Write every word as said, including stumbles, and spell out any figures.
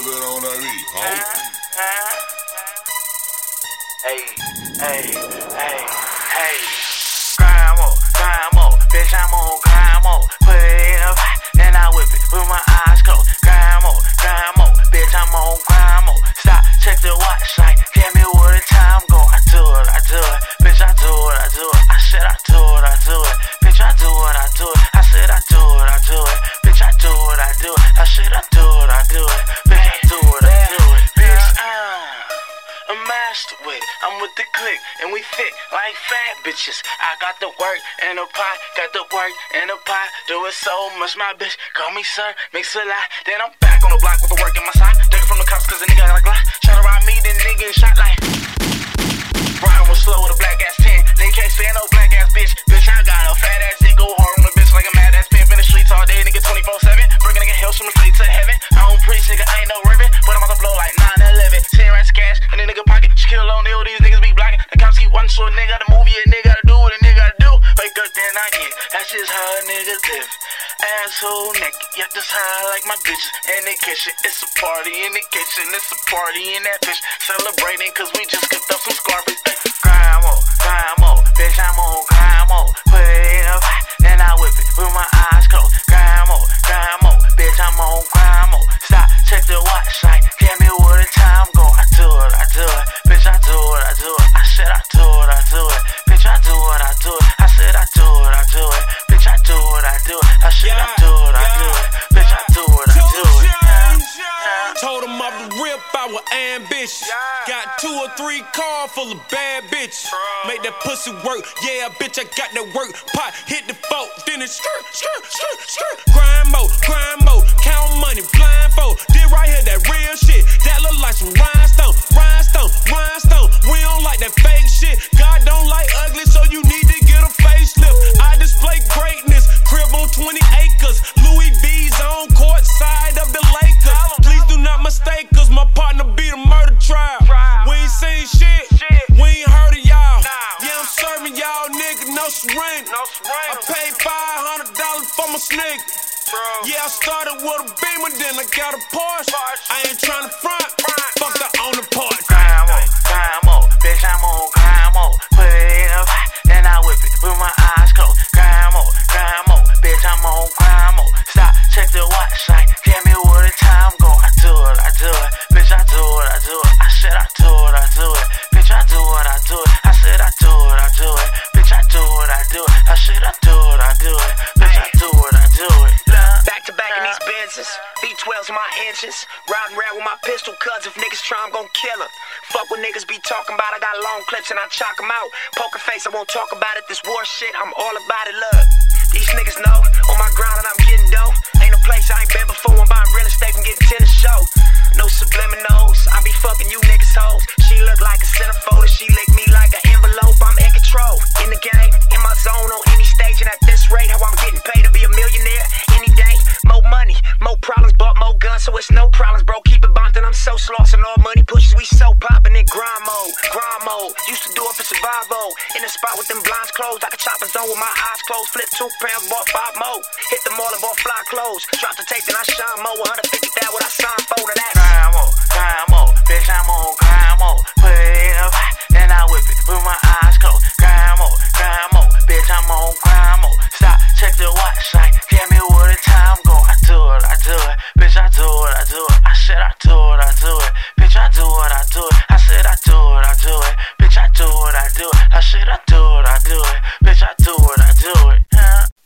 put that on that beat, ho. Hey, hey, hey, hey. Grind more, grind more, bitch, I'm on grind more. Put it in a pot, then I whip it with my eyes closed. Grind more, grind more, bitch, I'm on grind more. Stop, check the watch, like, tell me where the time go. I do it, I do it, bitch, I do it, I do it. I said I do it, I do it, bitch, I do it, I do it. I said I do it, I do it, bitch, I do it, I do it. I said I do it, I do it, bitch, I do it, I do it. Bitch, I'm a master with it. I'm with the click, and we thick like fat bitches. I got the work and the pot, got the work and the pot. Do it so much, my bitch. Call me sir, mix a lot. Then I'm back on the block with the work in my side. Take it from the cops, cause the nigga got a Glock. Try to ride me, then nigga get shot like. Riding was slow with a black ass ten. They can't stand no black ass bitch. Bitch, I got a fat ass dick, go hard on the bitch like a mad ass pimp in the streets all day, nigga twenty-four seven. Bring a nigga hell from the street to heaven. I don't preach, nigga, I ain't no ribbon, but I'm about to blow like nine eleven. ten rats cash in the nigga pocket. Shaquille O'Neal, these niggas be blocking. The cops keep watching, so a nigga got a movie, a nigga gotta do what a nigga gotta do. Wake up, then I get. That's just how a nigga live. Asshole naked, yeah, just how I like my bitches in the kitchen. It's a party in the kitchen, it's a party in that bitch. Celebrating cause we just cooked up some Scarface. Grind more, grind more, bitch, I'm on grind more. Put it in a pot, then I whip it with my eyes closed. Grind more, grind more, bitch, I'm on grind more. Stop, check the watch, like, tell me where the time go. I do it, I do it, bitch, I do it, I do it. I said I do it, I do it, bitch, I do it, I do it. I said I do it, I do it, bitch, I do it, I do it. I said I do it, I do it, bitch, I do it, I do it. Told him off the rip, I was ambitious. Got two or three cars full of bad bitches. Make that pussy work, yeah, bitch, I got that work. Pot, hit the folk, then it's skirt, skirt, skirt, skirt. Grind mo, grind mo, count money, blindfold. Did right here, that real shit. That look like some rhinestone, rhinestone, rhinestone. We don't like that fake shit. God don't like ugly, so you need to get a facelift. I display greatness, crib on twenty acres. Louis V's on court side of the Lakers. Please do not mistake us, my partner be the murder trial. We ain't seen shit, we ain't heard of y'all. Yeah, I'm serving y'all nigga, no syringe. I paid five hundred dollars for my sneaker. Yeah, I started with a Beamer, then I got a Porsche. I ain't tryna front, fuck the owner part. Grind more, grind more, bitch, I'm on grind more. Put it in a pot, then I whip it with my eyes closed. Grind more, grind more, bitch, I'm on grind more. Stop, check the watch, like, tell me where the time go. I do it, I do it, bitch, I do it, I do it. I said I do it, I do it, bitch, I do it, I do it. I said I do it, I do it, bitch, I do it, I do it. I said I do it, I do it, bitch, I do it, I do it. Back to back in these Benzes, B twelves in my inches. Riding around with my pistol, cuz if niggas try, I'm gon' kill her. Fuck what niggas be talking about, I got long clips and I chalk them out. Poker face, I won't talk about it, this war shit, I'm all about it, look. These niggas know, on my grind and I'm getting dough. Ain't no place I ain't been before, I'm buying real estate and getting tennis show. No subliminals, I be fucking you niggas hoes. She look like a centerfold and she lick me like an envelope, I'm in control. In the game, in my zone, on any stage, and at this rate, how I'm getting paid to be a millionaire any day. More money, more problems, but more guns, so it's no problems, bro. Keep it bumped and I'm so sloss and all money pushes, we so poppin' in grind mode, grind mode. Used to do it for survival. In the spot with them blinds closed, like a chopper zone with my eyes closed. Flip two pounds, bought five more. Hit the mall and bought fly clothes. Drop the tape, then I shine more. one hundred fifty thousand what I signed for to that. Grind more, grind more, bitch, I'm on grind more. Put it in a pot, then I whip it with my eyes closed. Grind more, grind more, bitch, I'm on grind more. Stop, check the watch, like, tell me where the time go. I do it, I do it, bitch, I do it, I do it. I said I do it, I do it, bitch, I do it, I do it. I said I do it, I do it, bitch, I do it, I do it. I said I do